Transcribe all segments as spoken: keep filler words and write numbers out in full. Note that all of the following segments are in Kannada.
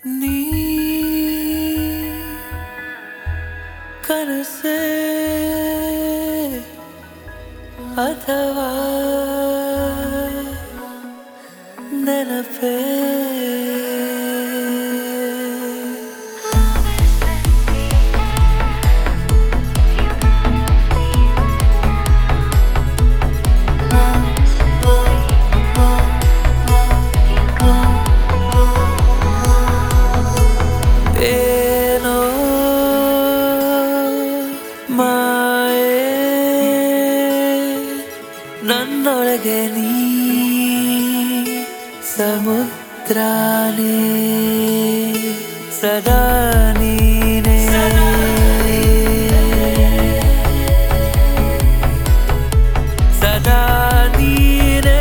ನೀ ಕನಸೇ ಅಥವಾ ನೆನಪೇ ಏನೋ ಮಾಯೆ ನನ್ನೊಳಗೆ ನೀ ಸಮುದ್ರನೇ ಸದಾ ನೀನೇ ಸದಾ ನೀನೇ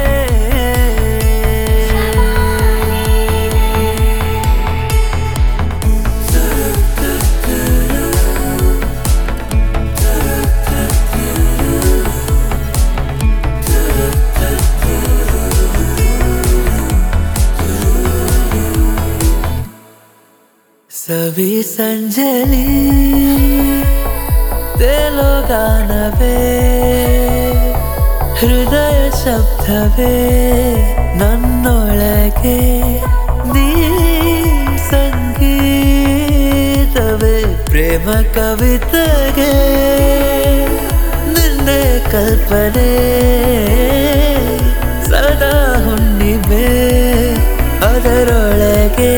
ಸವಿ ಸಂಜಲಿ ತೇಲೋ ಗಾನವೇ ಹೃದಯ ಶಬ್ದವೇ ನನ್ನೊಳಗೆ ನೀ ಸಂಗೀತವೇ ಪ್ರೇಮ ಕವಿತೆಗೆ ನಿನ್ನೆ ಕಲ್ಪನೆ ಸದಾ ಹುಣ್ಣಿಮೆ ಅದರೊಳಗೆ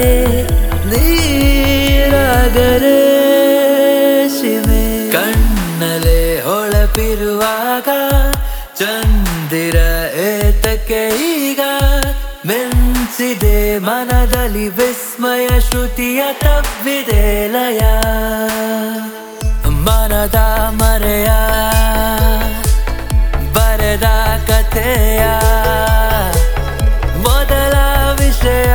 ನೀರಾಗರೆ ಶಿವೆ ಕಣ್ಣಲೆ ಹೊಳಪಿರುವಾಗ ಚಂದಿರ ಏತಕ್ಕೆ ಈಗ ಮೆನ್ಸಿದೆ ಮನದಲ್ಲಿ ವಿಸ್ಮಯ ಶ್ರುತಿಯ ತಬ್ಬಿದೆ ಲಯ ಮನದ ಮರೆಯ ಬರೆದ ಕಥೆಯ ಮೊದಲ ವಿಷಯ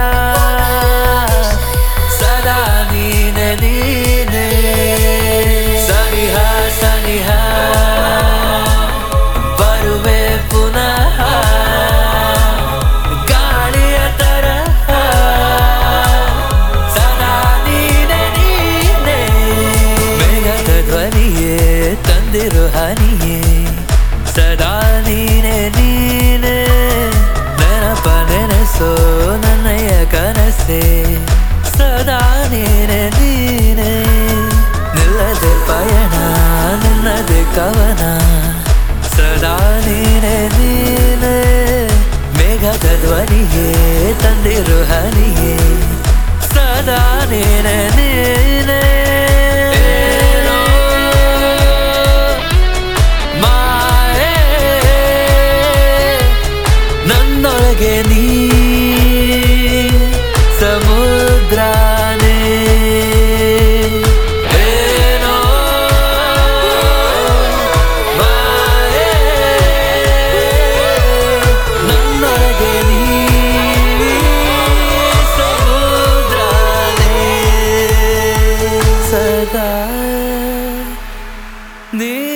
ಸದಾ ನೀನೆ ನೀನೆ ಸನಿಹ ಸನಿಹ ಬರುವೆ ಪುನಃ ಗಾಳಿಯ ತರಹ ಸದಾ ನೀನೆ ನೀನೆ ಮೇಘದ ಧ್ವನಿಯೇ ತಂದಿರು ಹನಿಯೇ ಸದಾ ನೀನೆ ನೀನೆ ನೆನಪ ನೆನೆಸೋ ನನ್ನಯ ಕನಸೆ ಸದಾ ನೀನೆ ನೀನೆ ನಿಲ್ಲದೆ ಪಯಣ ನಿಲ್ಲದೆ ಕವನ ಸದಾ ನೀನೆ ನೀನೆ ಮೇಘದ ಧ್ವನಿಯೇ ತಂದಿರು ಹನಿಯೇ ಸದಾ ನೀನೆ ನೀನೆ ಮಾಯೆ ನನ್ನೊಳಗೆ ನೀ ಸಮುದ್ರನೇ ಏನೋ ಮಾಯೆ ನನ್ನೊಳಗೆ ನೀ ಸಮುದ್ರನೇ ಸದಾ ನೀ